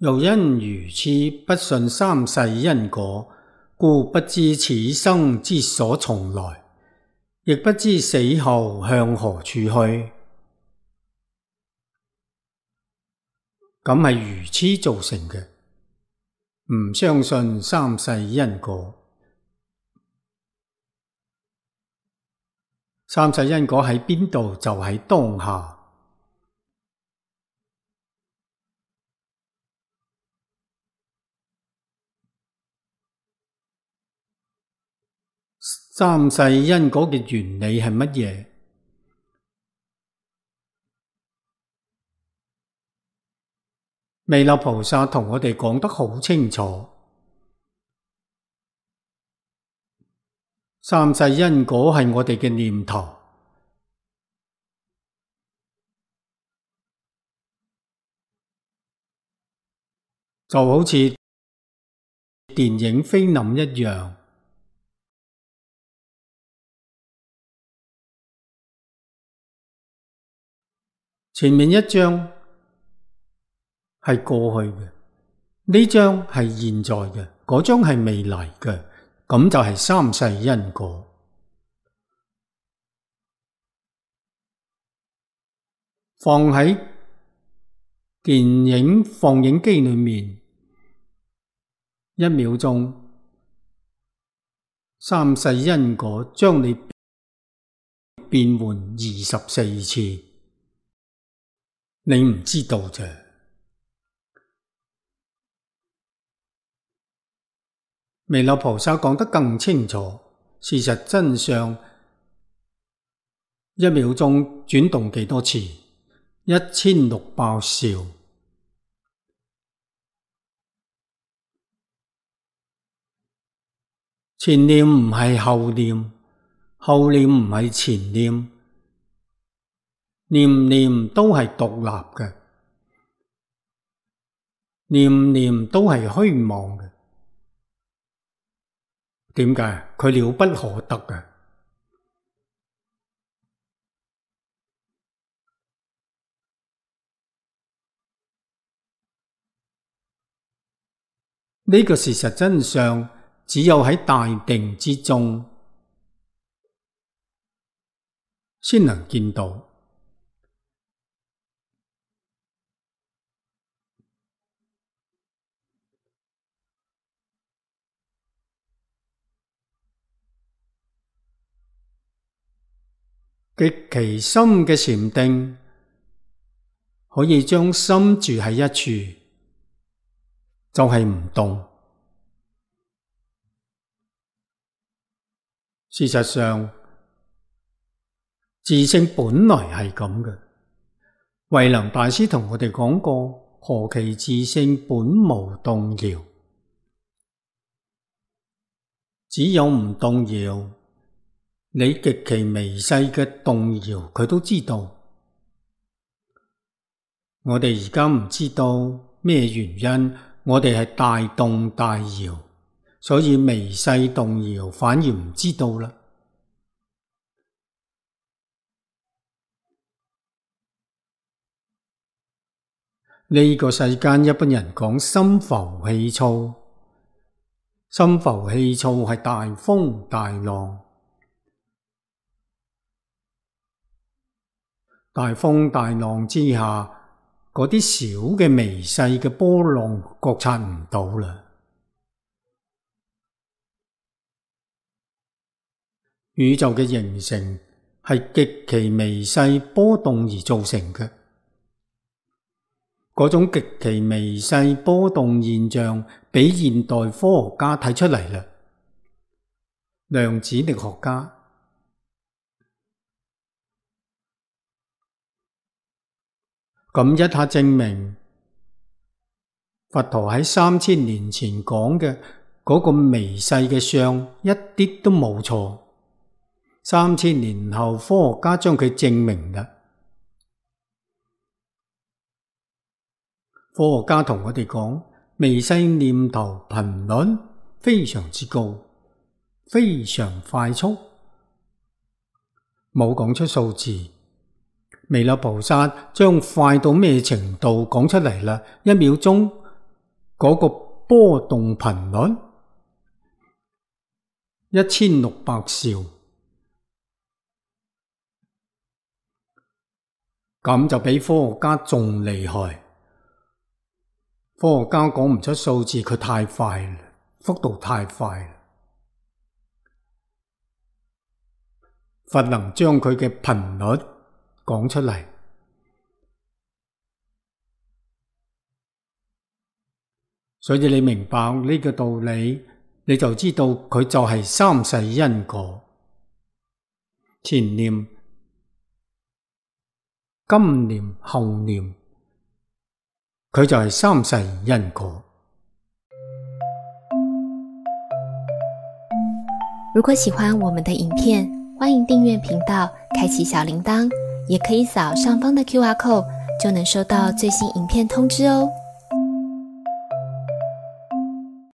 又因如此不信三世因果，故不知此生之所從來，亦不知死後向何處去。咁係愚癡造成嘅，唔相信三世因果。三世因果喺邊度？就喺當下。三世因果嘅原理係乜嘢？彌勒菩薩同我哋講得好清楚，三世因果係我哋嘅念頭，就好似電影菲林一樣。前面一張係過去嘅，呢張係現在嘅，嗰張係未來嘅，咁就係三世因果。放喺電影放映機裏面，1秒鐘，三世因果將你變換24次。你唔知道啫。彌勒菩薩講得更清楚，事實真相1秒鐘轉動幾多次？1600兆。前念唔係後念，後念唔係前念。念念都係獨立嘅，念念都係虛妄嘅。點解？佢了不可得嘅。呢個事實真相，只有喺大定之中先能見到。極其深嘅禪定，可以將心住喺一處，就係唔動。事實上，自性本來係咁嘅。慧能大師同我哋講過，何其自性本無動搖，只有唔動搖。你極其微細嘅動搖，佢都知道。我哋而家唔知道咩原因，我哋係大動大搖，所以微細動搖反而唔知道啦。呢個世間一般人講心浮氣躁，心浮氣躁係大風大浪。大風大浪之下，嗰啲小嘅微細嘅波浪覺察唔到啦。宇宙嘅形成係極其微細波動而造成嘅，嗰種極其微細波動現象，俾現代科學家睇出嚟啦，量子力學家。咁一下證明佛陀喺3000年前講嘅嗰個微細嘅相一啲都冇錯。3000年後科學家將佢證明啦。科學家同我哋講，微細念頭頻率非常之高，非常快速，冇講出數字。彌勒菩薩將快到咩程度講出嚟啦？1秒鐘嗰個波動頻率1600兆，咁就比科學家仲厲害。科學家講唔出數字，佢太快啦，幅度太快啦。佛能將佢嘅頻率講出嚟，所以你明白呢個道理，你就知道佢就係三世因果。前念、今念、後念，佢就係三世因果。 如果喜歡我們的影片，歡迎訂閱頻道，開啟小鈴鐺，也可以掃上方的QR code，就能收到最新影片通知哦。